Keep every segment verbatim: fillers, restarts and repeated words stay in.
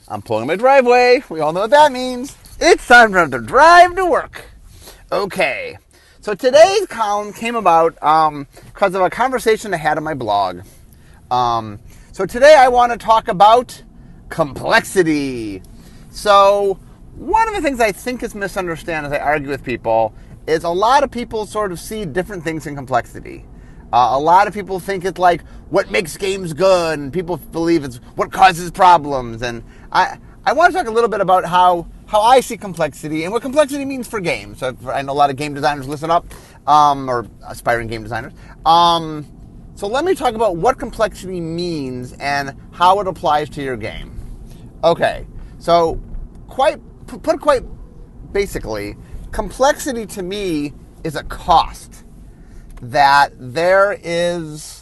I'm pulling my driveway. We all know what that means. It's time for the drive to work. Okay, so today's column came about um, because of a conversation I had on my blog. Um, so today I want to talk about complexity. So one of the things I think is misunderstood as I argue with people is a lot of people sort of see different things in complexity. Uh, a lot of people think it's like what makes games good, and people believe it's what causes problems. And I I want to talk a little bit about how, how I see complexity and what complexity means for games. So I know a lot of game designers listen up, um, or aspiring game designers. Um, so let me talk about what complexity means and how it applies to your game. Okay, so quite put it quite basically, complexity to me is a cost. That there is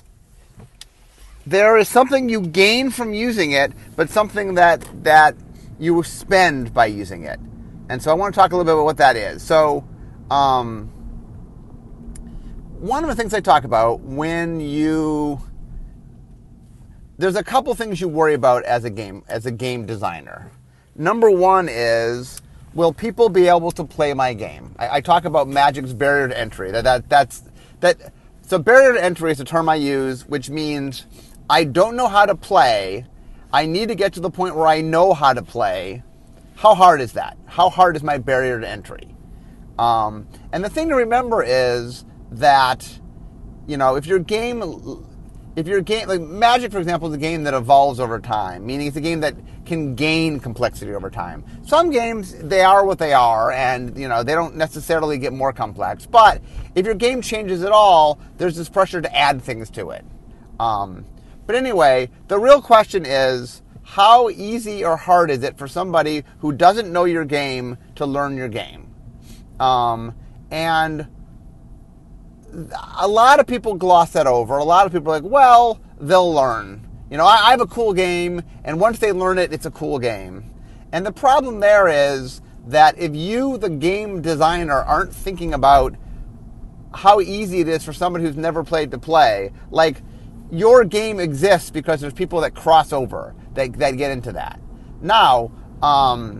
there is something you gain from using it, but something that that you spend by using it. And so I want to talk a little bit about what that is. So um, one of the things I talk about when you there's a couple things you worry about as a game as a game designer. Number one is, will people be able to play my game? I, I talk about Magic's barrier to entry. That that that's That so barrier to entry is a term I use, which means I don't know how to play. I need to get to the point where I know how to play. How hard is that? How hard is my barrier to entry? Um, and the thing to remember is that, you know, if your game, if your game, like Magic, for example, is a game that evolves over time, meaning it's a game that can gain complexity over time. Some games, they are what they are, and you know they don't necessarily get more complex. But if your game changes at all, there's this pressure to add things to it. Um, but anyway, the real question is, how easy or hard is it for somebody who doesn't know your game to learn your game? Um, and a lot of people gloss that over. A lot of people are like, well, they'll learn. You know, I, I have a cool game, and once they learn it, it's a cool game. And the problem there is that if you, the game designer, aren't thinking about how easy it is for somebody who's never played to play, like, your game exists because there's people that cross over, that, that get into that. Now, um,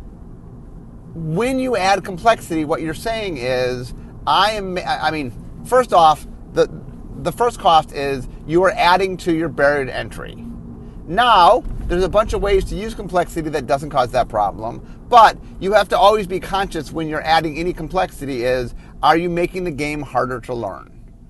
when you add complexity, what you're saying is, I am, I mean, first off, the the first cost is you are adding to your barrier to entry. Now, there's a bunch of ways to use complexity that doesn't cause that problem, but you have to always be conscious when you're adding any complexity is, are you making the game harder to learn?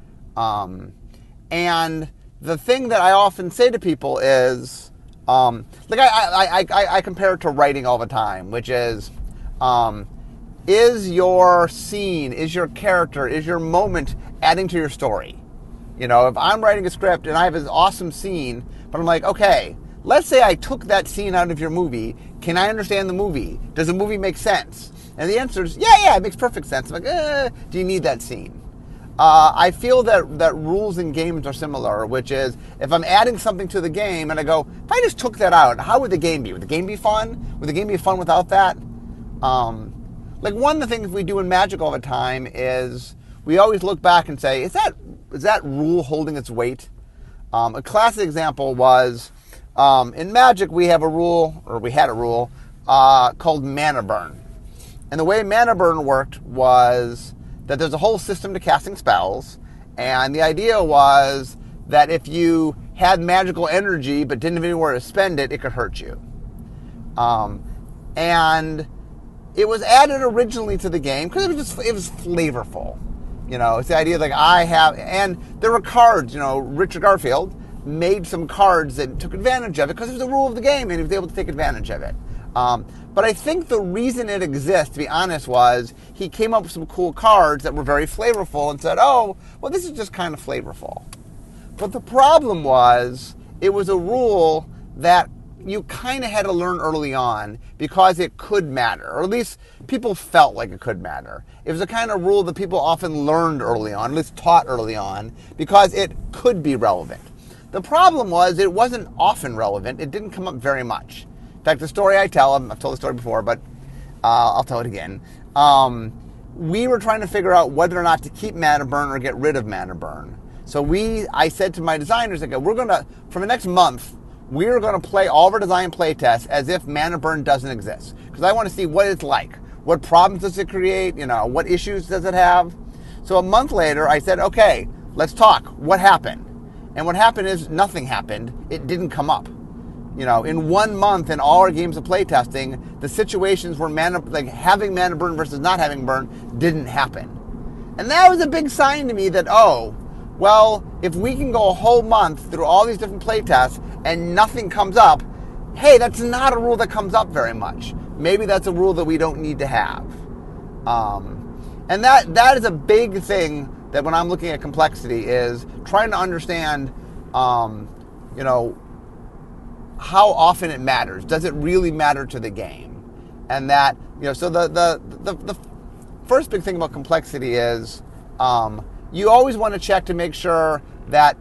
Um, and the thing that I often say to people is, um, like I, I, I, I compare it to writing all the time, which is, um, is your scene, is your character, is your moment adding to your story? You know, if I'm writing a script and I have this awesome scene, but I'm like, okay, let's say I took that scene out of your movie. Can I understand the movie? Does the movie make sense? And the answer is, yeah, yeah, it makes perfect sense. I'm like, eh, do you need that scene? Uh, I feel that, that rules in games are similar, which is, if I'm adding something to the game and I go, if I just took that out, how would the game be? Would the game be fun? Would the game be fun without that? Um, like one of the things we do in Magic all the time is we always look back and say, is that is that rule holding its weight? Um, a classic example was, um, in Magic we have a rule, or we had a rule, uh, called mana burn. And the way mana burn worked was that there's a whole system to casting spells, and the idea was that if you had magical energy but didn't have anywhere to spend it, it could hurt you. Um, and it was added originally to the game because it was just, it was flavorful. You know, it's the idea like I have, and there were cards, you know, Richard Garfield made some cards that took advantage of it because it was a rule of the game and he was able to take advantage of it. Um, but I think the reason it exists, to be honest, was he came up with some cool cards that were very flavorful and said, oh, well, this is just kind of flavorful. But the problem was it was a rule that you kind of had to learn early on because it could matter, or at least people felt like it could matter. It was a kind of rule that people often learned early on, at least taught early on, because it could be relevant. The problem was it wasn't often relevant. It didn't come up very much. In fact, the story I tell, I've told the story before, but uh, I'll tell it again. Um, we were trying to figure out whether or not to keep mana burn or get rid of mana burn. So we, I said to my designers, okay, we're going to, for the next month, we're going to play all of our design play tests as if Mana Burn doesn't exist. Because I want to see what it's like. What problems does it create? You know, what issues does it have? So a month later, I said, okay, let's talk. What happened? And what happened is nothing happened. It didn't come up. You know, in one month in all our games of playtesting, the situations where mana, like having mana burn versus not having burn didn't happen. And that was a big sign to me that, oh, well, if we can go a whole month through all these different playtests and nothing comes up, hey, that's not a rule that comes up very much. Maybe that's a rule that we don't need to have. Um, and that that is a big thing that when I'm looking at complexity is trying to understand, um, you know, how often it matters. Does it really matter to the game? And that, you know, so the the the, the first big thing about complexity is um, you always want to check to make sure that,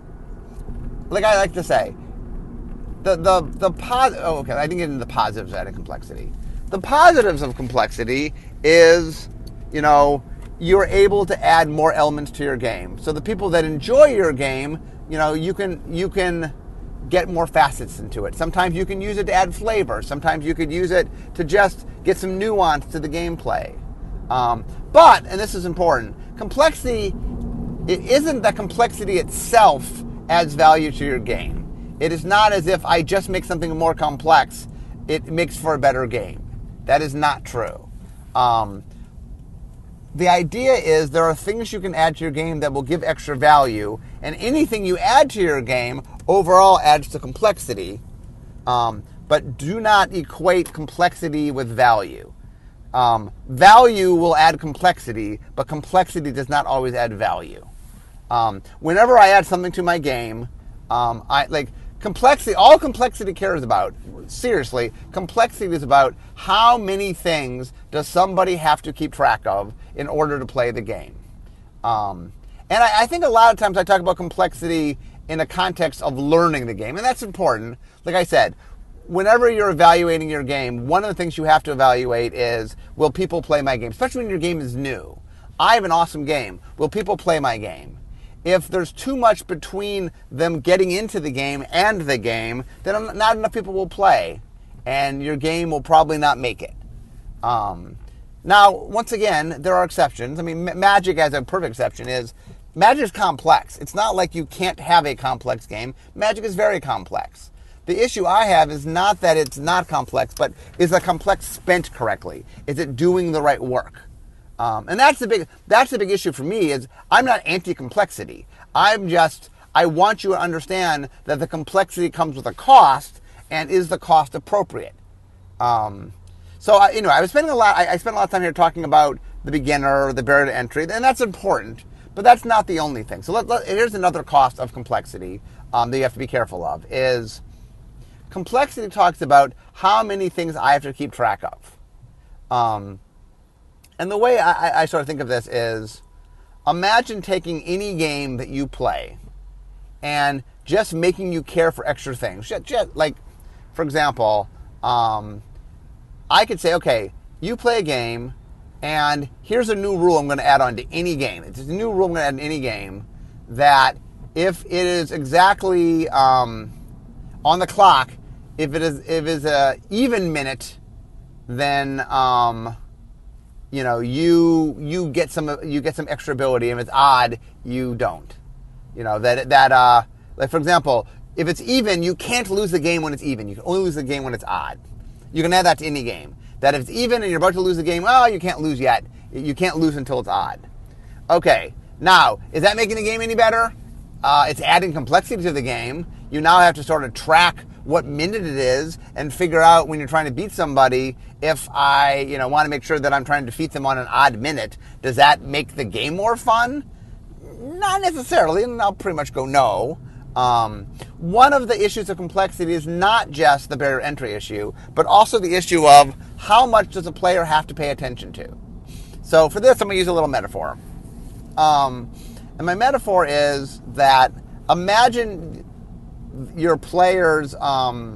like I like to say, the the the pos- oh, okay, I didn't get into the positives of adding complexity. The positives of complexity is, you know, you're able to add more elements to your game. So the people that enjoy your game, you know, you can you can get more facets into it. Sometimes you can use it to add flavor. Sometimes you could use it to just get some nuance to the gameplay. Um, but, and this is important, complexity, it isn't that complexity itself adds value to your game. It is not as if I just make something more complex, it makes for a better game. That is not true. Um, the idea is there are things you can add to your game that will give extra value, and anything you add to your game overall adds to complexity, um, but do not equate complexity with value. Um, value will add complexity, but complexity does not always add value. Um, whenever I add something to my game, um, I like complexity. All complexity cares about, seriously, complexity is about how many things does somebody have to keep track of in order to play the game. Um, and I, I think a lot of times I talk about complexity in a context of learning the game, and that's important. Like I said, whenever you're evaluating your game, one of the things you have to evaluate is, will people play my game? Especially when your game is new. I have an awesome game. Will people play my game? If there's too much between them getting into the game and the game, then not enough people will play, and your game will probably not make it. Um, now, once again, there are exceptions. I mean, Magic, as a perfect exception, is Magic is complex. It's not like you can't have a complex game. Magic is very complex. The issue I have is not that it's not complex, but is the complex spent correctly? Is it doing the right work? Um, and that's the big that's the big issue for me. Is I'm not anti-complexity. I'm just I want you to understand that the complexity comes with a cost, and is the cost appropriate? Um, so I, you know, I was spending a lot. I, I spent a lot of time here talking about the beginner, the barrier to entry, and that's important. But that's not the only thing. So let, let, here's another cost of complexity um, that you have to be careful of. Is complexity talks about how many things I have to keep track of. Um, and the way I, I sort of think of this is, imagine taking any game that you play and just making you care for extra things. Just, just, like, for example, um, I could say, okay, you play a game, and here's a new rule I'm going to add on to any game. It's a new rule I'm going to add in any game, that if it is exactly um, on the clock, if it is if it's a even minute, then um, you know you you get some you get some extra ability. If it's odd, you don't. You know that that uh, like for example, if it's even, you can't lose the game when it's even. You can only lose the game when it's odd. You can add that to any game. That if it's even and you're about to lose the game, oh, you can't lose yet. You can't lose until it's odd. Okay, now, is that making the game any better? Uh, it's adding complexity to the game. You now have to sort of track what minute it is and figure out when you're trying to beat somebody, if I you know, want to make sure that I'm trying to defeat them on an odd minute, does that make the game more fun? Not necessarily, and I'll pretty much go no. Um, one of the issues of complexity is not just the barrier to entry issue, but also the issue of how much does a player have to pay attention to. So for this, I'm going to use a little metaphor. Um, and my metaphor is that imagine your player's um,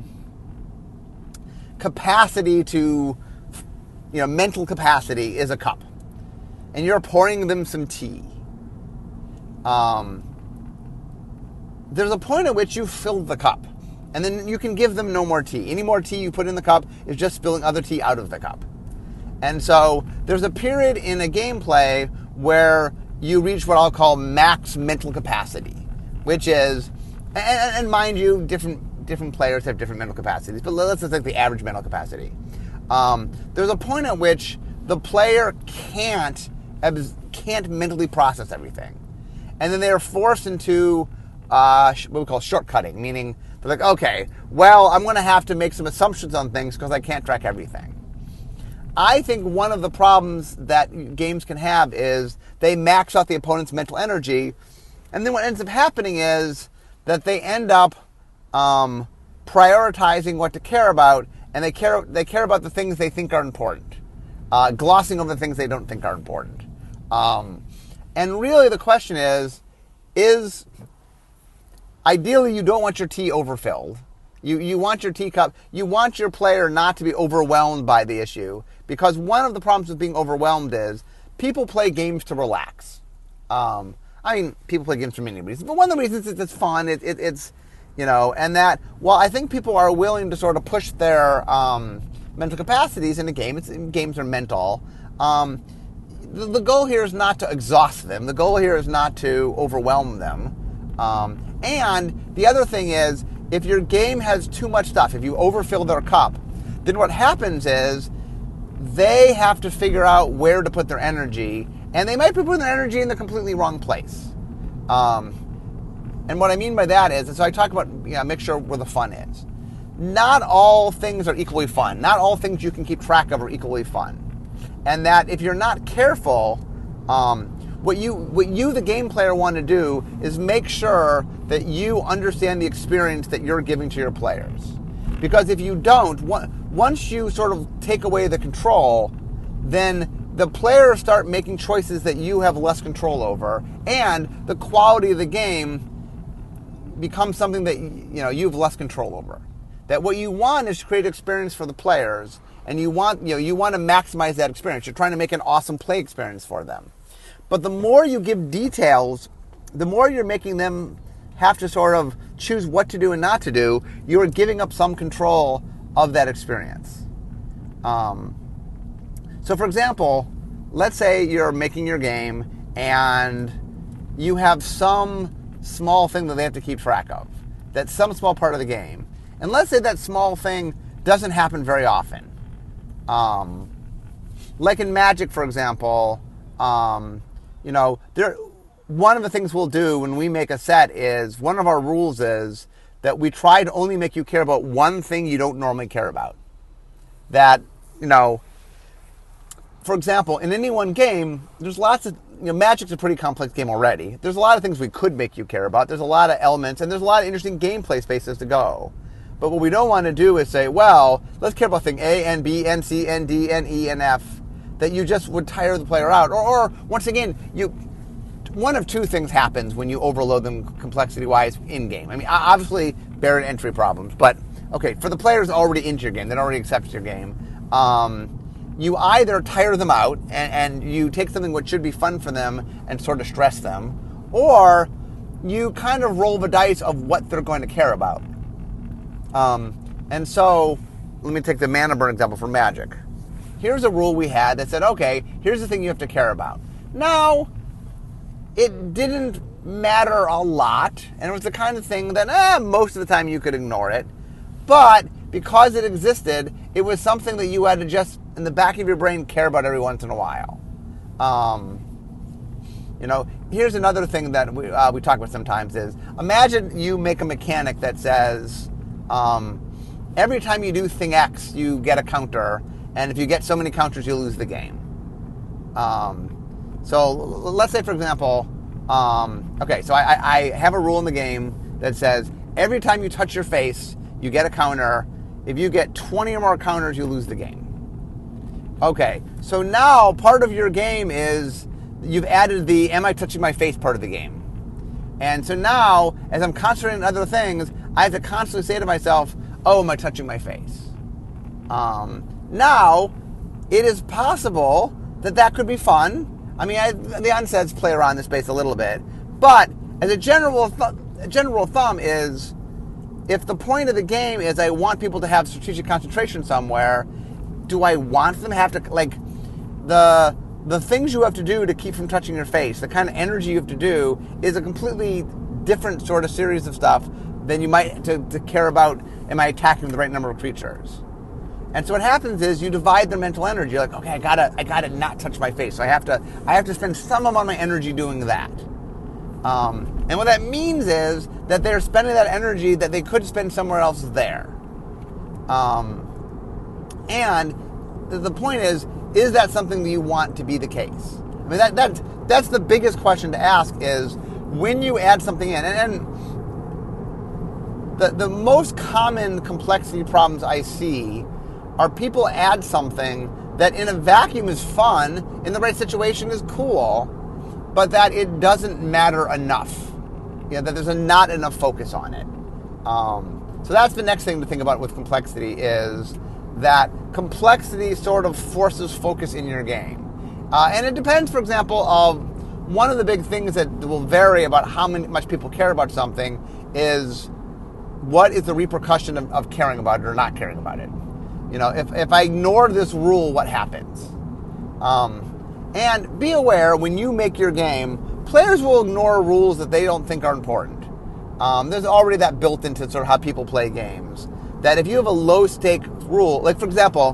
capacity to, you know, mental capacity is a cup. And you're pouring them some tea. Um... There's a point at which you've filled the cup. And then you can give them no more tea. Any more tea you put in the cup is just spilling other tea out of the cup. And so there's a period in a gameplay where you reach what I'll call max mental capacity, which is, and, and mind you, different different players have different mental capacities, but let's just take the average mental capacity. Um, there's a point at which the player can't can't mentally process everything, and then they are forced into uh, what we call shortcutting, meaning they're like, okay, well, I'm going to have to make some assumptions on things because I can't track everything. I think one of the problems that games can have is they max out the opponent's mental energy, and then what ends up happening is that they end up um, prioritizing what to care about, and they care they care about the things they think are important, uh, glossing over the things they don't think are important. Um, and really, the question is, is ideally you don't want your tea overfilled. You you want your teacup, you want your player not to be overwhelmed by the issue, because one of the problems with being overwhelmed is people play games to relax. Um, I mean, people play games for many reasons, but one of the reasons is it's fun. It, it, it's, you know, and that, well, I think people are willing to sort of push their um, mental capacities in a game. It's, games are mental. Um, the, the goal here is not to exhaust them. The goal here is not to overwhelm them. Um, and the other thing is, if your game has too much stuff, if you overfill their cup, then what happens is they have to figure out where to put their energy, and they might be putting their energy in the completely wrong place. Um, and what I mean by that is, and so I talk about, you know, make sure where the fun is. Not all things are equally fun. Not all things you can keep track of are equally fun. And that if you're not careful, um, What you, what you, the game player, want to do is make sure that you understand the experience that you're giving to your players. Because if you don't, once you sort of take away the control, then the players start making choices that you have less control over, and the quality of the game becomes something that, you know, you have less control over. That what you want is to create experience for the players, and you want, you know, you want to maximize that experience. You're trying to make an awesome play experience for them. But the more you give details, the more you're making them have to sort of choose what to do and not to do. You're giving up some control of that experience. Um, so, for example, let's say you're making your game and you have some small thing that they have to keep track of. That's some small part of the game. And let's say that small thing doesn't happen very often. Um, like in Magic, for example, um, you know, there. One of the things we'll do when we make a set is, one of our rules is that we try to only make you care about one thing you don't normally care about. That, you know, for example, in any one game, there's lots of, you know, Magic's a pretty complex game already. There's a lot of things we could make you care about. There's a lot of elements, and there's a lot of interesting gameplay spaces to go. But what we don't want to do is say, well, let's care about thing A, and B, and C, and D, and E, and F, that you just would tire the player out. Or, or once again, you... one of two things happens when you overload them complexity-wise in-game. I mean, obviously, barrier to entry problems. But, okay, for the players already into your game, that already accepts your game, um, you either tire them out and, and you take something which should be fun for them and sort of stress them, or you kind of roll the dice of what they're going to care about. Um, and so, let me take the mana burn example for Magic. Here's a rule we had that said, okay, here's the thing you have to care about. Now, it didn't matter a lot, and it was the kind of thing that eh, most of the time you could ignore it. But because it existed, it was something that you had to just, in the back of your brain, care about every once in a while. Um, you know, here's another thing that we, uh, we talk about sometimes is, imagine you make a mechanic that says, um, every time you do thing X, you get a counter, and if you get so many counters, you lose the game. Um, So let's say, for example, um, okay, so I, I have a rule in the game that says every time you touch your face, you get a counter. If you get twenty or more counters, you lose the game. Okay, so now part of your game is you've added the am I touching my face part of the game. And so now, as I'm concentrating on other things, I have to constantly say to myself, oh, am I touching my face? Um, now, it is possible that that could be fun. I mean, I, the unsets play around this space a little bit, but as a general th- a general thumb is, if the point of the game is I want people to have strategic concentration somewhere, do I want them to have to, like, the the things you have to do to keep from touching your face, the kind of energy you have to do is a completely different sort of series of stuff than you might to, to care about, am I attacking the right number of creatures? And so what happens is you divide their mental energy. You're like, okay, I gotta I gotta not touch my face. So I have to I have to spend some amount of my energy doing that. Um, and what that means is that they're spending that energy that they could spend somewhere else there. Um, and the point is, is that something that you want to be the case? I mean, that, that that's the biggest question to ask is when you add something in. And, and the, the most common complexity problems I see are people add something that in a vacuum is fun, in the right situation is cool, but that it doesn't matter enough. You know, that there's a, not enough focus on it. Um, so that's the next thing to think about with complexity is that complexity sort of forces focus in your game. Uh, and it depends, for example, of one of the big things that will vary about how many, much people care about something is what is the repercussion of, of caring about it or not caring about it. You know, if, if I ignore this rule, what happens? Um, and be aware, when you make your game, players will ignore rules that they don't think are important. Um, there's already that built into sort of how people play games. That if you have a low-stake rule, like, for example,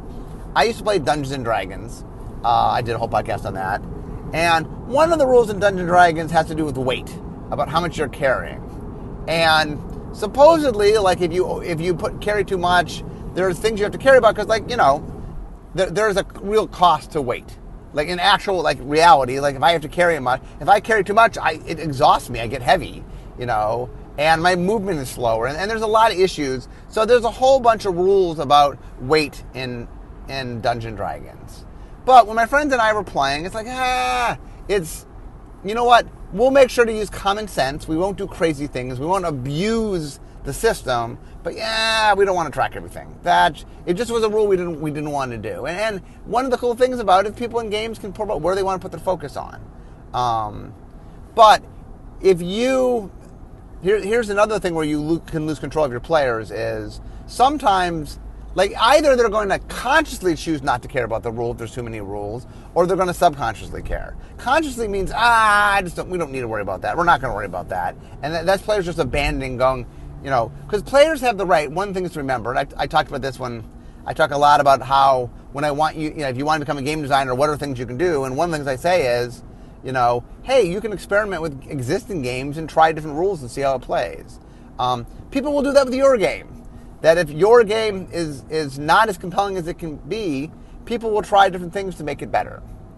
I used to play Dungeons and Dragons. Uh, I did a whole podcast on that. And one of the rules in Dungeons and Dragons has to do with weight, about how much you're carrying. And supposedly, like, if you if you put carry too much, there's things you have to carry about because, like, you know, there, there's a real cost to weight. Like, in actual, like, reality, like, if I have to carry much, if I carry too much, I, it exhausts me. I get heavy, you know, and my movement is slower. And, and there's a lot of issues. So there's a whole bunch of rules about weight in in Dungeons and Dragons. But when my friends and I were playing, it's like, ah, it's, you know what? We'll make sure to use common sense. We won't do crazy things. We won't abuse the system. But yeah, we don't want to track everything. That it just was a rule we didn't we didn't want to do. And, and one of the cool things about it is people in games can put about where they want to put their focus on. Um, but if you here, here's another thing where you lo- can lose control of your players is sometimes, like, either they're going to consciously choose not to care about the rule if there's too many rules, or they're going to subconsciously care. Consciously means, ah, I just don't, we don't need to worry about that. We're not going to worry about that. And that, that's players just abandoning, going, you know, because players have the right. One thing is to remember, and I, I talked about this when I talk a lot about how when I want you, you know, if you want to become a game designer, what are things you can do? And one of the things I say is, you know, hey, you can experiment with existing games and try different rules and see how it plays. Um, people will do that with your game. That if your game is is not as compelling as it can be, people will try different things to make it better.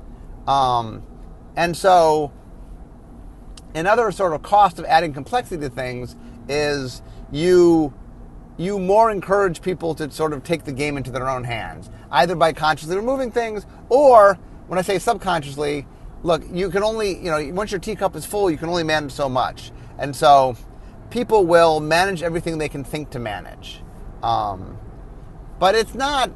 Um, and so, another sort of cost of adding complexity to things is you you more encourage people to sort of take the game into their own hands, either by consciously removing things, or when I say subconsciously, look, you can only, you know, once your teacup is full, you can only manage so much. And so people will manage everything they can think to manage. Um, but it's not,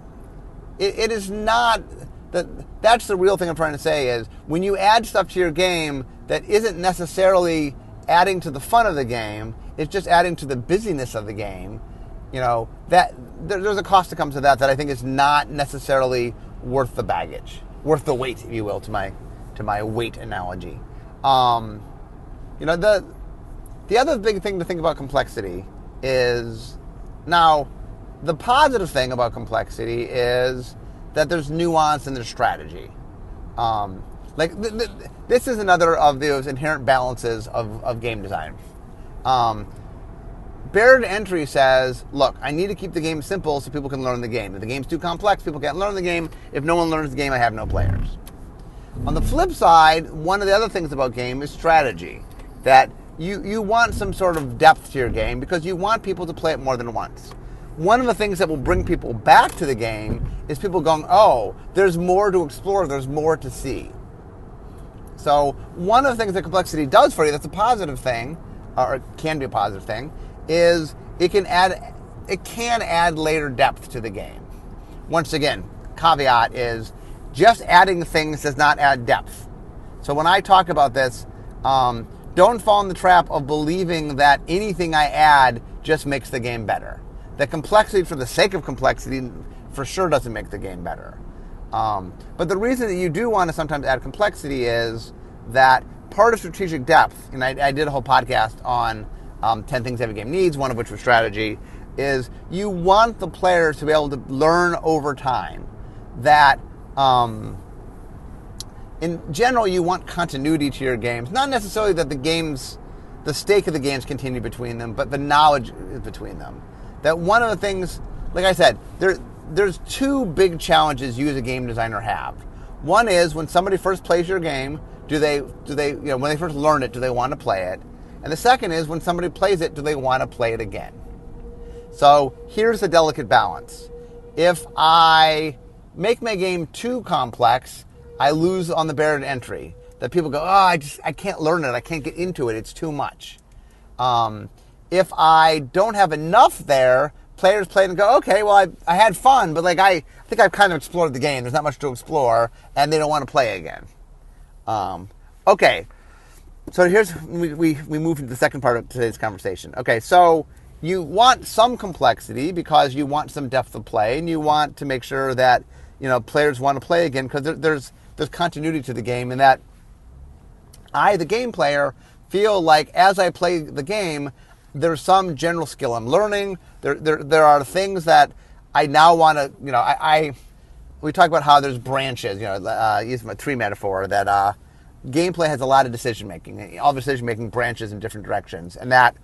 it, it is not, that. that's the real thing I'm trying to say is when you add stuff to your game that isn't necessarily adding to the fun of the game, it's just adding to the busyness of the game, you know, that there, there's a cost that comes to that that I think is not necessarily worth the baggage, worth the weight, if you will, to my to my weight analogy. Um, you know, the the other big thing to think about complexity is, now, the positive thing about complexity is that there's nuance and there's strategy. Um, like th- th- this is another of those inherent balances of, of game design. Um, barrier to entry says, look, I need to keep the game simple so people can learn the game. If the game's too complex, people can't learn the game. If no one learns the game, I have no players. On the flip side, one of the other things about game is strategy. That you, you want some sort of depth to your game because you want people to play it more than once. One of the things that will bring people back to the game is people going, oh, there's more to explore, there's more to see. So one of the things that complexity does for you, that's a positive thing, or it can be a positive thing, is it can add it can add later depth to the game. Once again, caveat is just adding things does not add depth. So when I talk about this, um, don't fall in the trap of believing that anything I add just makes the game better. The complexity for the sake of complexity for sure doesn't make the game better. Um, but the reason that you do want to sometimes add complexity is that part of strategic depth, and I, I did a whole podcast on um, ten things every game needs, one of which was strategy, is you want the players to be able to learn over time that um, in general you want continuity to your games. Not necessarily that the games, the stake of the games continue between them, but the knowledge is between them. That one of the things, like I said, there there's two big challenges you as a game designer have. One is when somebody first plays your game, do they do they you know when they first learn it, do they want to play it? And the second is when somebody plays it, do they want to play it again? So here's the delicate balance. If I make my game too complex, I lose on the barrier to entry. That people go, oh, I just I can't learn it, I can't get into it, it's too much. Um, if I don't have enough there, players play and go, okay, well, I, I had fun, but like I, I think I've kind of explored the game. There's not much to explore, and they don't want to play again. Um, okay, so here's we, we we move into the second part of today's conversation. Okay, so you want some complexity because you want some depth of play, and you want to make sure that you know players want to play again because there, there's there's continuity to the game, and that I, the game player, feel like as I play the game, there's some general skill I'm learning. There, there, there are things that I now want to, you know, I, I, we talk about how there's branches, you know, uh, using a tree metaphor, that uh, gameplay has a lot of decision making. All decision making branches in different directions, and that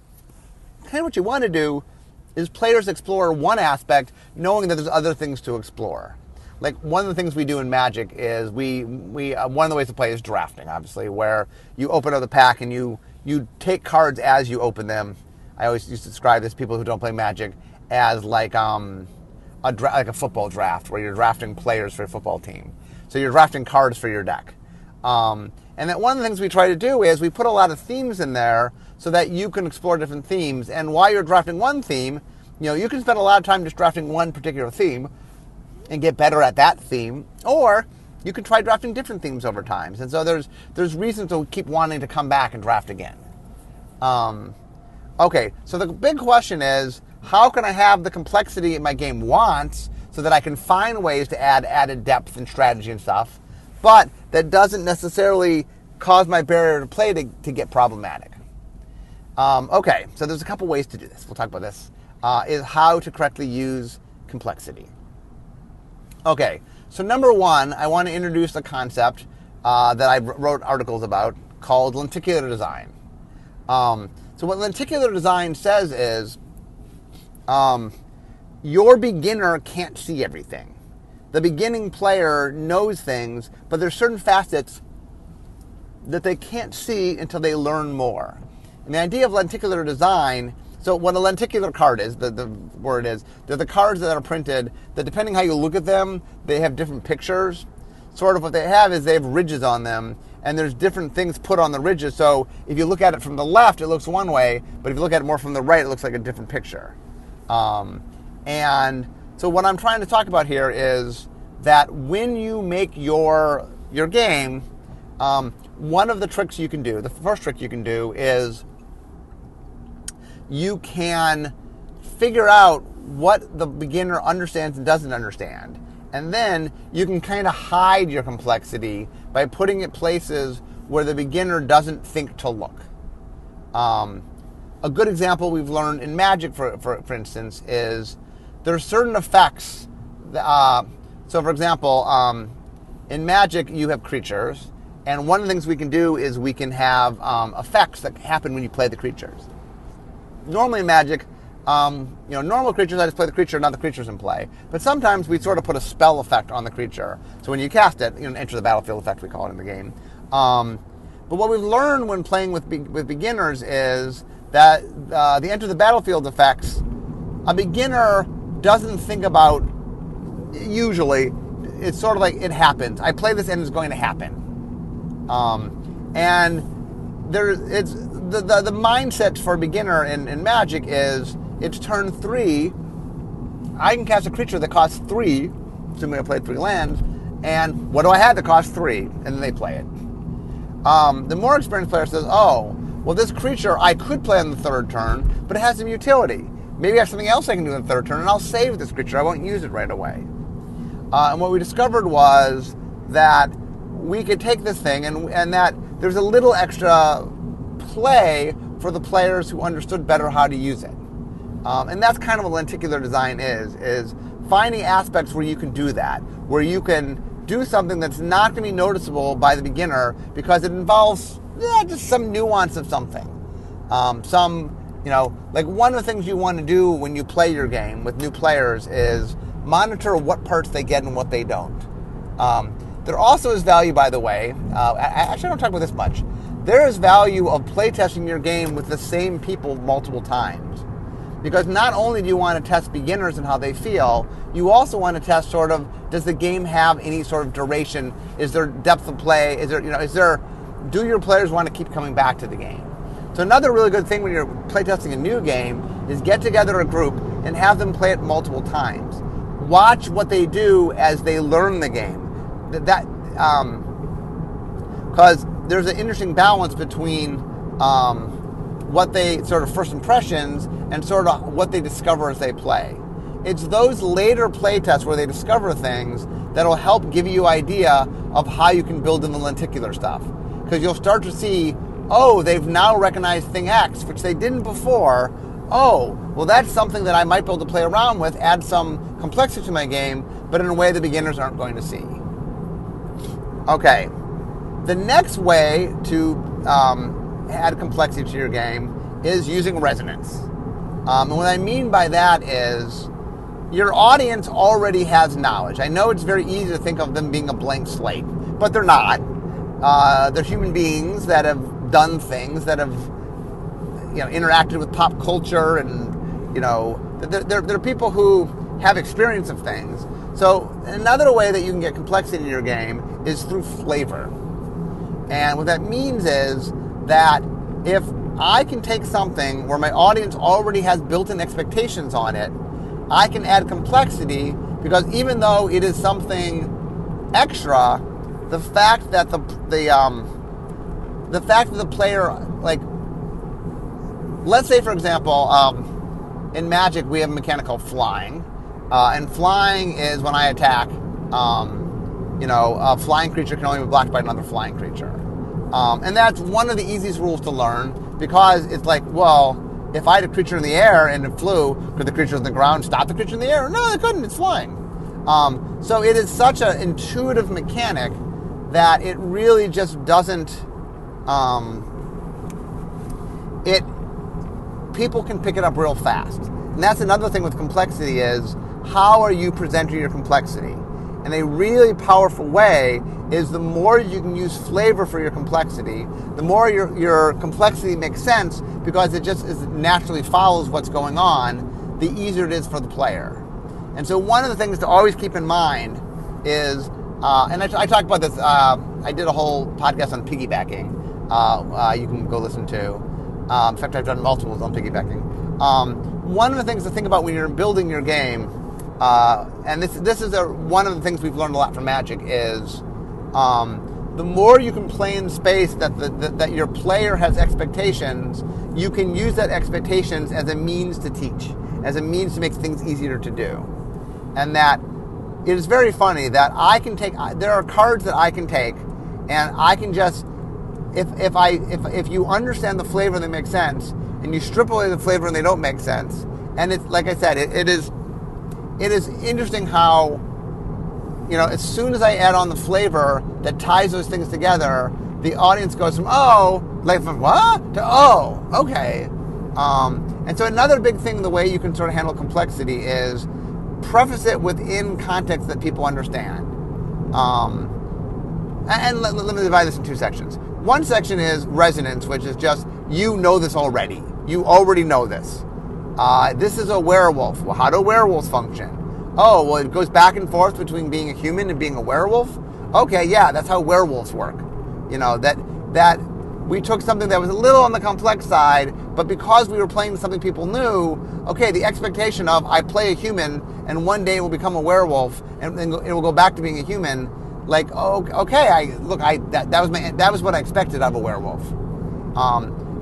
kind of what you want to do is players explore one aspect, knowing that there's other things to explore. Like one of the things we do in Magic is we we uh, one of the ways to play is drafting, obviously, where you open up the pack and you. You take cards as you open them. I always used to describe this, people who don't play Magic, as like um, a dra- like a football draft, where you're drafting players for your football team. So you're drafting cards for your deck. Um, and that one of the things we try to do is we put a lot of themes in there so that you can explore different themes. And while you're drafting one theme, you know, you can spend a lot of time just drafting one particular theme and get better at that theme, or you can try drafting different themes over time. And so there's there's reasons to keep wanting to come back and draft again. Um, okay, so the big question is, how can I have the complexity my game wants so that I can find ways to add added depth and strategy and stuff, but that doesn't necessarily cause my barrier to play to, to get problematic? Um, okay, so there's a couple ways to do this. We'll talk about this. Uh, is how to correctly use complexity. Okay. So number one, I want to introduce a concept uh, that I wrote articles about called lenticular design. Um, so what lenticular design says is um, your beginner can't see everything. The beginning player knows things, but there's certain facets that they can't see until they learn more. And the idea of lenticular design, so what a lenticular card is, the, the word is, they're the cards that are printed that depending how you look at them, they have different pictures. Sort of what they have is they have ridges on them, and there's different things put on the ridges. So if you look at it from the left, it looks one way, but if you look at it more from the right, it looks like a different picture. Um, and so what I'm trying to talk about here is that when you make your, your game, um, one of the tricks you can do, the first trick you can do is you can figure out what the beginner understands and doesn't understand. And then you can kind of hide your complexity by putting it places where the beginner doesn't think to look. Um, a good example we've learned in Magic, for, for, for instance, is there are certain effects. That, uh, so, for example, um, in Magic, you have creatures. And one of the things we can do is we can have um, effects that happen when you play the creatures. Normally in Magic, um, you know, normal creatures, I just play the creature, not the creatures in play. But sometimes we sort of put a spell effect on the creature. So when you cast it, you know, enter the battlefield effect, we call it in the game. Um, but what we've learned when playing with be- with beginners is that uh, the enter the battlefield effects, a beginner doesn't think about, usually, it's sort of like it happens. I play this and it's going to happen. Um, and there, it's the, the, the mindset for a beginner in, in Magic is it's turn three. I can cast a creature that costs three, assuming I played three lands, and what do I have that costs three? And then they play it. Um, the more experienced player says, oh, well, this creature I could play on the third turn, but it has some utility. Maybe I have something else I can do on the third turn, and I'll save this creature. I won't use it right away. Uh, and what we discovered was that we could take this thing, and, and that there's a little extra play for the players who understood better how to use it. Um, and that's kind of what lenticular design is, is finding aspects where you can do that, where you can do something that's not going to be noticeable by the beginner because it involves yeah, just some nuance of something. Um, some, you know, like one of the things you want to do when you play your game with new players is monitor what parts they get and what they don't. Um, there also is value, by the way, uh, I, actually I don't talk about this much, there is value of playtesting your game with the same people multiple times. Because not only do you want to test beginners and how they feel, you also want to test sort of, does the game have any sort of duration? Is there depth of play? Is there, you know, is there, do your players want to keep coming back to the game? So another really good thing when you're playtesting a new game is get together a group and have them play it multiple times. Watch what they do as they learn the game. That, um, because there's an interesting balance between um, what they sort of first impressions and sort of what they discover as they play. It's those later play tests where they discover things that'll help give you an idea of how you can build in the lenticular stuff. Because you'll start to see, oh, they've now recognized thing X, which they didn't before. Oh, well, that's something that I might be able to play around with, add some complexity to my game, but in a way the beginners aren't going to see. Okay, the next way to um, add complexity to your game is using resonance. Um, and what I mean by that is your audience already has knowledge. I know it's very easy to think of them being a blank slate, but they're not. Uh, they're human beings that have done things, that have you know, interacted with pop culture, and you know, they're, they're, they're people who have experience of things. So another way that you can get complexity in your game is through flavor. And what that means is that if I can take something where my audience already has built-in expectations on it, I can add complexity because even though it is something extra, the fact that the the um the fact that the player, like, let's say for example, um, in Magic we have a mechanic called flying, uh, and flying is when I attack, um, you know, a flying creature can only be blocked by another flying creature, um, and that's one of the easiest rules to learn. Because it's like, well, if I had a creature in the air and it flew, could the creature on the ground stop the creature in the air? No, it couldn't. It's flying. Um, so it is such an intuitive mechanic that it really just doesn't. Um, it people can pick it up real fast, and that's another thing with complexity is how are you presenting your complexity? And a really powerful way is the more you can use flavor for your complexity, the more your, your complexity makes sense because it just is naturally follows what's going on, the easier it is for the player. And so one of the things to always keep in mind is, uh, and I, I talked about this, uh, I did a whole podcast on piggybacking, uh, uh, you can go listen to. Um, in fact, I've done multiples on piggybacking. Um, one of the things to think about when you're building your game, Uh, and this this is a, one of the things we've learned a lot from Magic is um, the more you can play in space that the, the, that your player has expectations, you can use that expectations as a means to teach, as a means to make things easier to do. And that it is very funny that I can take, there are cards that I can take, and I can just, if if I if if you understand the flavor that makes sense, and you strip away the flavor and they don't make sense, and it's like I said, it, it is. It is interesting how, you know, as soon as I add on the flavor that ties those things together, the audience goes from, oh, like from what? To, oh, okay. Um, and so another big thing, the way you can sort of handle complexity is preface it within context that people understand. Um, and let, let me divide this in two sections. One section is resonance, which is just, you know this already. You already know this. Uh, this is a werewolf. Well, how do werewolves function? Oh, well, it goes back and forth between being a human and being a werewolf? Okay, yeah, that's how werewolves work. You know, that that we took something that was a little on the complex side, but because we were playing something people knew, okay, the expectation of I play a human and one day it will become a werewolf and then it will go back to being a human, like, oh, okay, I look, I that, that was my that was what I expected of a werewolf. Um,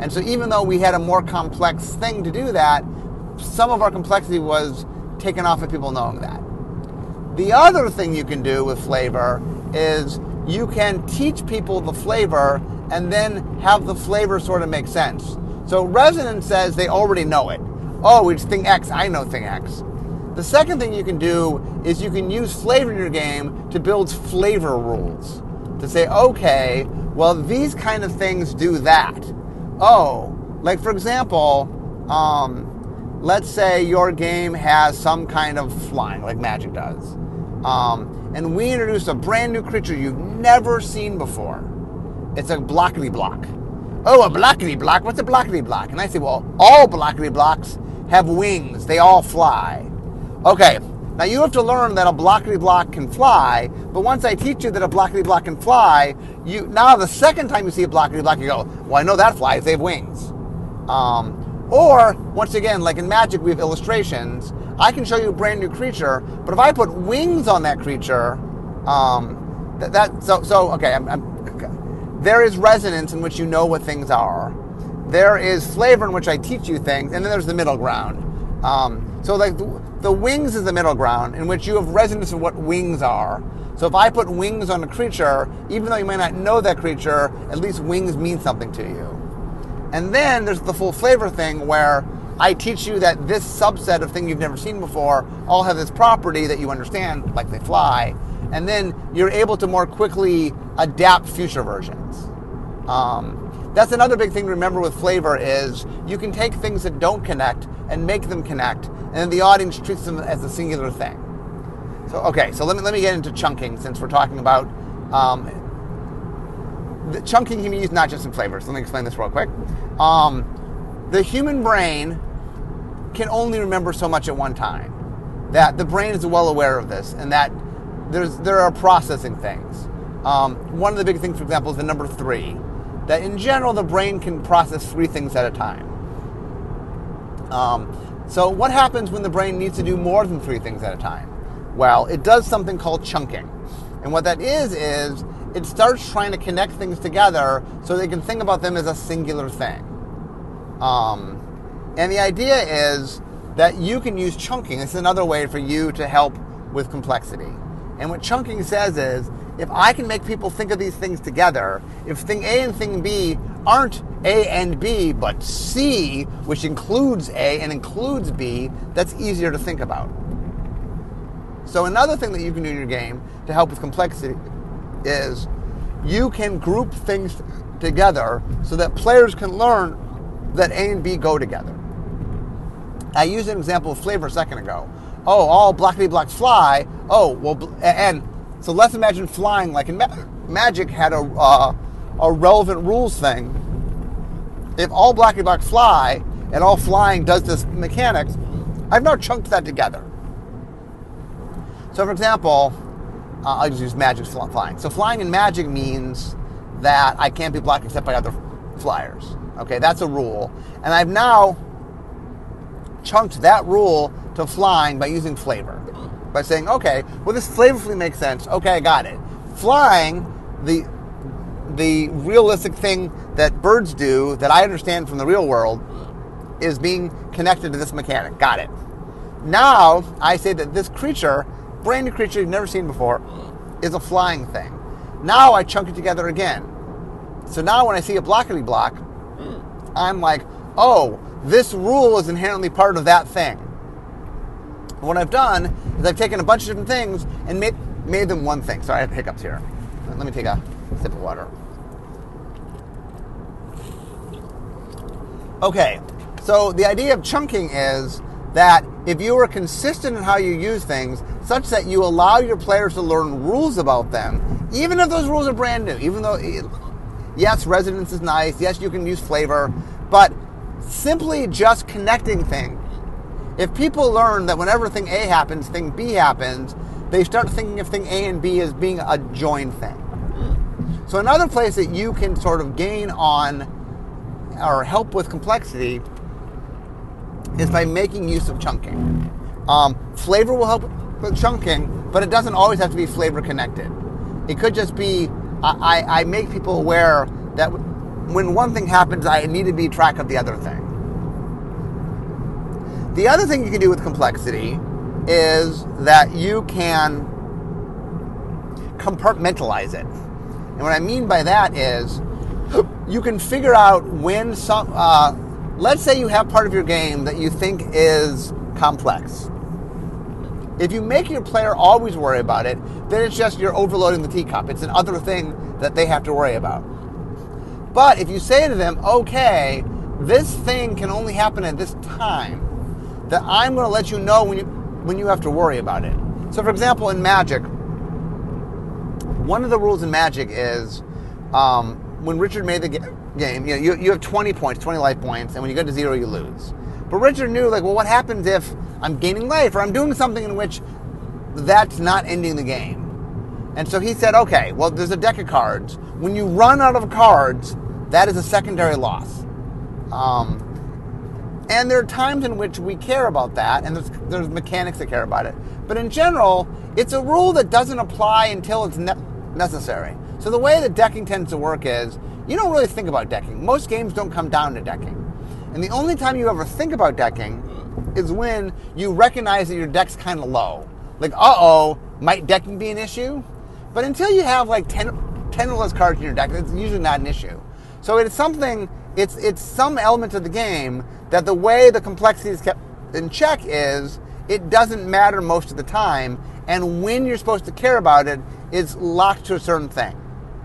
And so even though we had a more complex thing to do that, some of our complexity was taken off of people knowing that. The other thing you can do with flavor is you can teach people the flavor and then have the flavor sort of make sense. So resonance says they already know it. Oh, it's thing X, I know thing X. The second thing you can do is you can use flavor in your game to build flavor rules. To say, okay, well, these kind of things do that. Oh, like for example, um, let's say your game has some kind of flying, like Magic does. Um, and we introduce a brand new creature you've never seen before. It's a blockity block. Oh, a blockity block? What's a blockity block? And I say, well, all blockity blocks have wings. They all fly. Okay, now you have to learn that a blockity block can fly, but once I teach you that a blockity block can fly, you now the second time you see a blockity block, you go, well, I know that flies. They have wings. Um, or, once again, like in Magic, we have illustrations. I can show you a brand new creature, but if I put wings on that creature, um, that, that so so okay, I'm, I'm, okay. There is resonance in which you know what things are. There is flavor in which I teach you things, and then there's the middle ground. Um, so like the, the wings is the middle ground in which you have resonance in what wings are. So if I put wings on a creature, even though you might not know that creature, at least wings mean something to you. And then there's the full flavor thing where I teach you that this subset of thing you've never seen before all have this property that you understand, like they fly, and then you're able to more quickly adapt future versions. Um, that's another big thing to remember with flavor is you can take things that don't connect and make them connect, and then the audience treats them as a singular thing. So okay, so let me let me get into chunking since we're talking about um, the chunking can be used not just in flavors. Let me explain this real quick. Um, the human brain can only remember so much at one time. That the brain is well aware of this, and that there's there are processing things. Um, one of the big things, for example, is the number three. That in general, the brain can process three things at a time. Um, so what happens when the brain needs to do more than three things at a time? Well, it does something called chunking. And what that is, is it starts trying to connect things together so they can think about them as a singular thing. Um, and the idea is that you can use chunking. This is another way for you to help with complexity. And what chunking says is, if I can make people think of these things together, if thing A and thing B aren't A and B, but C, which includes A and includes B, that's easier to think about. So another thing that you can do in your game to help with complexity is you can group things together so that players can learn that A and B go together. I used an example of flavor a second ago. Oh, all blockity blocks fly. Oh, well, and so let's imagine flying like in Ma- Magic had a uh, a relevant rules thing. If all blockity blocks fly and all flying does this mechanics, I've now chunked that together. So, for example, uh, I'll just use Magic's flying. So, flying in Magic means that I can't be blocked except by other flyers. Okay, that's a rule, and I've now chunked that rule to flying by using flavor. By saying, okay, well, this flavorfully makes sense. Okay, I got it. Flying, the the realistic thing that birds do that I understand from the real world is being connected to this mechanic. Got it. Now, I say that this creature, brand new creature you've never seen before, is a flying thing. Now I chunk it together again. So now when I see a blockity block, I'm like, oh, this rule is inherently part of that thing. What I've done is I've taken a bunch of different things and made made them one thing. Sorry, I have hiccups here. Let me take a sip of water. Okay, so the idea of chunking is that if you are consistent in how you use things, such that you allow your players to learn rules about them, even if those rules are brand new, even though, yes, resonance is nice, yes, you can use flavor, but simply just connecting things. If people learn that whenever thing A happens, thing B happens, they start thinking of thing A and B as being a joined thing. So another place that you can sort of gain on or help with complexity is by making use of chunking. Um, flavor will help with chunking, but it doesn't always have to be flavor connected. It could just be, I, I make people aware that when one thing happens, I need to be track of the other thing. The other thing you can do with complexity is that you can compartmentalize it. And what I mean by that is you can figure out when some, uh, let's say you have part of your game that you think is complex. If you make your player always worry about it, then it's just you're overloading the teacup. It's another thing that they have to worry about. But if you say to them, okay, this thing can only happen at this time, that I'm going to let you know when you when you have to worry about it. So for example, in Magic, one of the rules in Magic is um, when Richard made the ga- game, you know, you, you have twenty points, twenty life points, and when you get to zero, you lose. But Richard knew, like, well, what happens if I'm gaining life or I'm doing something in which that's not ending the game? And so he said, okay, well, there's a deck of cards. When you run out of cards, that is a secondary loss. Um, and there are times in which we care about that, and there's, there's mechanics that care about it. But in general, it's a rule that doesn't apply until it's ne- necessary. So the way that decking tends to work is, you don't really think about decking. Most games don't come down to decking. And the only time you ever think about decking is when you recognize that your deck's kind of low. Like, uh-oh, might decking be an issue? But until you have like ten, ten or less cards in your deck, it's usually not an issue. So it's something, it's it's some element of the game that the way the complexity is kept in check is it doesn't matter most of the time, and when you're supposed to care about it is locked to a certain thing.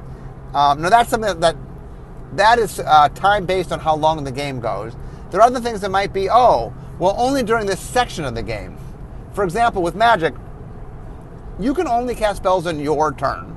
Um, now that's something that, that That is uh, time based on how long the game goes. There are other things that might be, oh, well, only during this section of the game. For example, with Magic, you can only cast spells on your turn.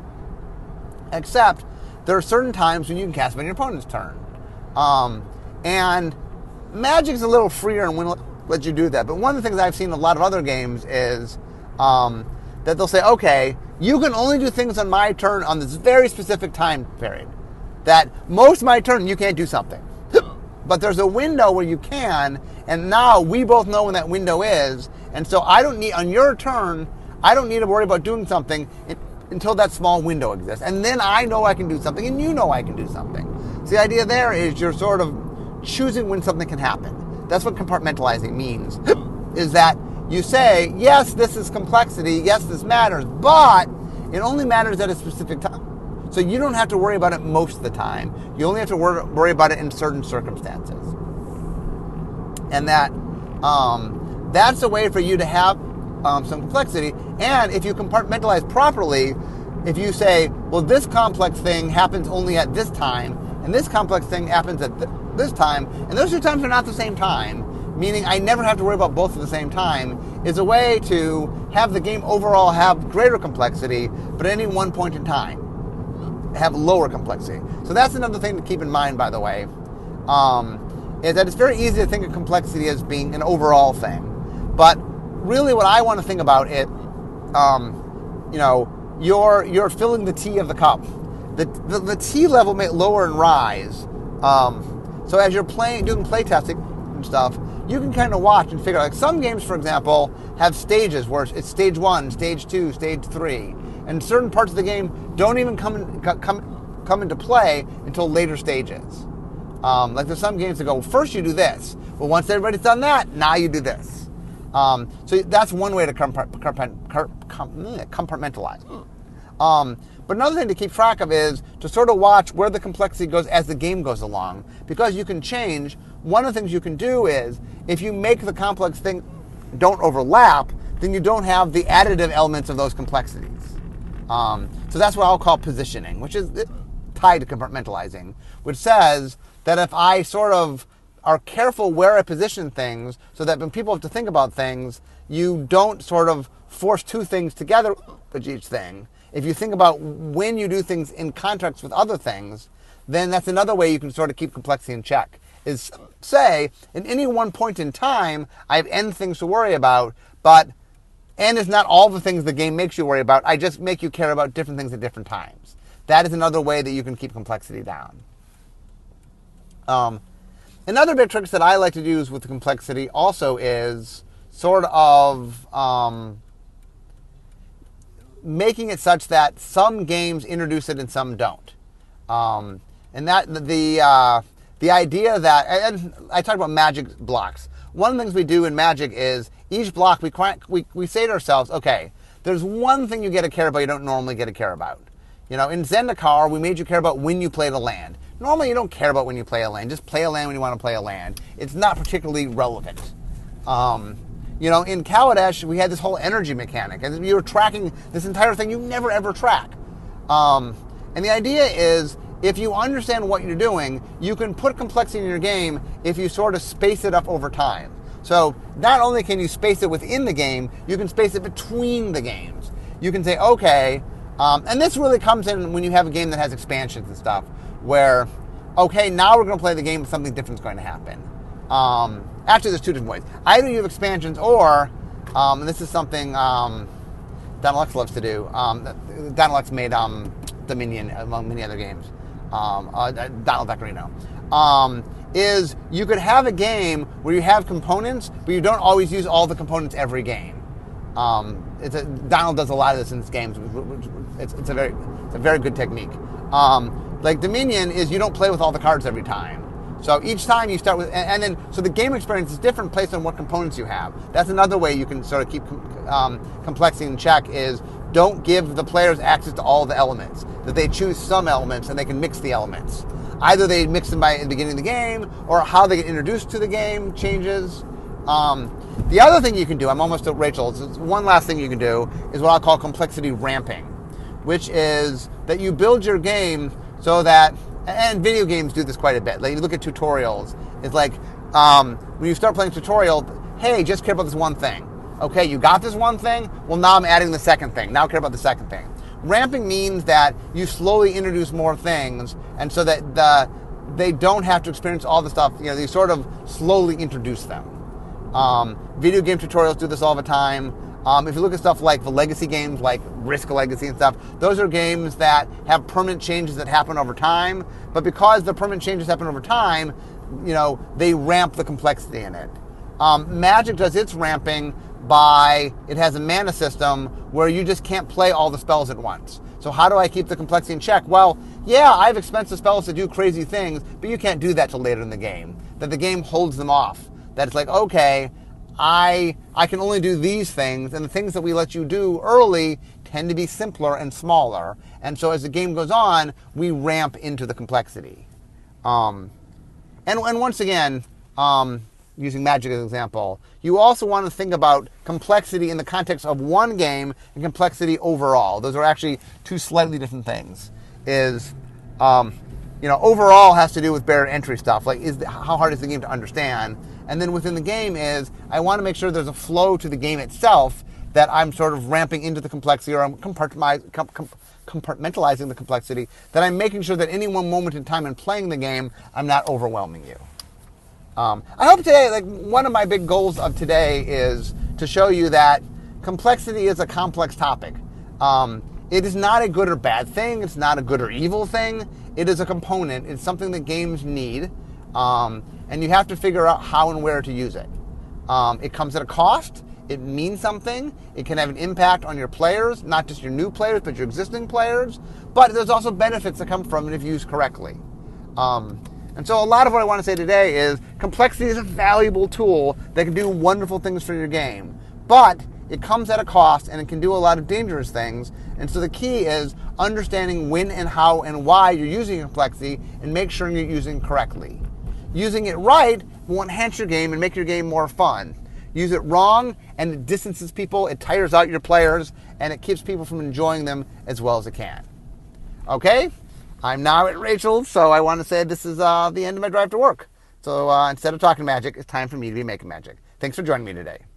Except there are certain times when you can cast them on your opponent's turn. Um, and Magic's a little freer and will let you do that. But one of the things I've seen in a lot of other games is um, that they'll say, okay, you can only do things on my turn on this very specific time period. That most of my turn you can't do something. But there's a window where you can, and now we both know when that window is, and so I don't need, on your turn, I don't need to worry about doing something until that small window exists. And then I know I can do something, and you know I can do something. So the idea there is you're sort of choosing when something can happen. That's what compartmentalizing means, is that you say, yes, this is complexity, yes, this matters, but it only matters at a specific time. So you don't have to worry about it most of the time. You only have to wor- worry about it in certain circumstances. And that um, that's a way for you to have um, some complexity. And if you compartmentalize properly, if you say, well, this complex thing happens only at this time, and this complex thing happens at th- this time, and those two times are not the same time, meaning I never have to worry about both at the same time, is a way to have the game overall have greater complexity, but at any one point in time have lower complexity. So that's another thing to keep in mind, by the way, um, is that it's very easy to think of complexity as being an overall thing. But really what I want to think about it, um, you know, you're, you're filling the tea of the cup. The, the, the tea level may lower and rise. Um, so as you're playing, doing play testing and stuff, you can kind of watch and figure out, like some games, for example, have stages where it's stage one, stage two, stage three. And certain parts of the game don't even come in, come come into play until later stages. Um, like there's some games that go, first you do this. Well, once everybody's done that, now you do this. Um, so that's one way to compart- compartmentalize. Um, but another thing to keep track of is to sort of watch where the complexity goes as the game goes along. Because you can change, one of the things you can do is, if you make the complex thing don't overlap, then you don't have the additive elements of those complexities. Um, so that's what I'll call positioning, which is tied to compartmentalizing, which says that if I sort of are careful where I position things so that when people have to think about things, you don't sort of force two things together with each thing. If you think about when you do things in context with other things, then that's another way you can sort of keep complexity in check, is say, at any one point in time, I have n things to worry about, but N is not all the things the game makes you worry about. I just make you care about different things at different times. That is another way that you can keep complexity down. Um, another big trick that I like to use with the complexity also is sort of um, making it such that some games introduce it and some don't. Um, And that the uh, the idea that, and I talked about magic blocks. One of the things we do in Magic is each block we we we say to ourselves, okay, there's one thing you get to care about you don't normally get to care about. You know, in Zendikar, we made you care about when you play the land. Normally, you don't care about when you play a land. Just play a land when you want to play a land. It's not particularly relevant. Um, you know, in Kaladesh, we had this whole energy mechanic, and you were tracking this entire thing you never ever track. Um, and the idea is, if you understand what you're doing, you can put complexity in your game if you sort of space it up over time. So not only can you space it within the game, you can space it between the games. You can say, okay, um, and this really comes in when you have a game that has expansions and stuff, where, okay, now we're going to play the game, something different is going to happen. Um, actually, there's two different ways. Either you have expansions, or, um, and this is something um, Dynalex loves to do. Um, Dynalex made um, Dominion, among many other games. Um, uh, Donald Vectorino. Um, is you could have a game where you have components, but you don't always use all the components every game. Um, it's a, Donald does a lot of this in his games. It's, it's a very, it's a very good technique. Um, like Dominion is you don't play with all the cards every time. So each time you start with, and, and then so the game experience is different based on what components you have. That's another way you can sort of keep um, complexity in check. Is don't give the players access to all the elements. That they choose some elements and they can mix the elements. Either they mix them by the beginning of the game, or how they get introduced to the game changes. Um, the other thing you can do, I'm almost at Rachel, one last thing you can do is what I'll call complexity ramping, which is that you build your game so that, and video games do this quite a bit. Like you look at tutorials, it's like um, when you start playing tutorial, hey, just care about this one thing. Okay, you got this one thing, well now I'm adding the second thing. Now I care about the second thing. Ramping means that you slowly introduce more things, and so that the, they don't have to experience all the stuff. You know, you sort of slowly introduce them. Um, video game tutorials do this all the time. Um, if you look at stuff like the legacy games, like Risk Legacy and stuff, those are games that have permanent changes that happen over time. But because the permanent changes happen over time, you know, they ramp the complexity in it. Um, Magic does its ramping by, it has a mana system where you just can't play all the spells at once. So how do I keep the complexity in check? Well, yeah, I have expensive spells to do crazy things, but you can't do that till later in the game. That the game holds them off. That it's like, okay, I I can only do these things, and the things that we let you do early tend to be simpler and smaller. And so as the game goes on, we ramp into the complexity. Um, and, and once again, um, using Magic as an example, you also want to think about complexity in the context of one game and complexity overall. Those are actually two slightly different things. Is, um, you know, overall has to do with barrier entry stuff, like is the, how hard is the game to understand? And then within the game is, I want to make sure there's a flow to the game itself, that I'm sort of ramping into the complexity, or I'm compartmentalizing, compartmentalizing the complexity, that I'm making sure that any one moment in time in playing the game, I'm not overwhelming you. Um, I hope today, like one of my big goals of today is to show you that complexity is a complex topic. Um, it is not a good or bad thing. It's not a good or evil thing. It is a component. It's something that games need. Um, and you have to figure out how and where to use it. Um, it comes at a cost. It means something. It can have an impact on your players, not just your new players, but your existing players. But there's also benefits that come from it if used correctly. Um, and so a lot of what I want to say today is complexity is a valuable tool that can do wonderful things for your game. But it comes at a cost, and it can do a lot of dangerous things. And so the key is understanding when and how and why you're using complexity, and make sure you're using it correctly. Using it right will enhance your game and make your game more fun. Use it wrong, and it distances people, it tires out your players, and it keeps people from enjoying them as well as it can. Okay? I'm now at Rachel, so I want to say this is uh, the end of my drive to work. So uh, instead of talking magic, it's time for me to be making magic. Thanks for joining me today.